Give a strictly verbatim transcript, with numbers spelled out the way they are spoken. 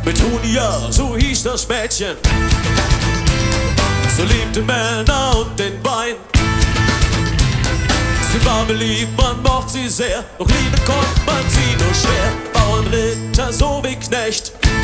Petunia, so hieß das Mädchen. Sie liebte Männer und den Wein. Sie war beliebt, man mochte sie sehr, doch lieben konnte man sie nur schwer. Bauernritter so wie Knecht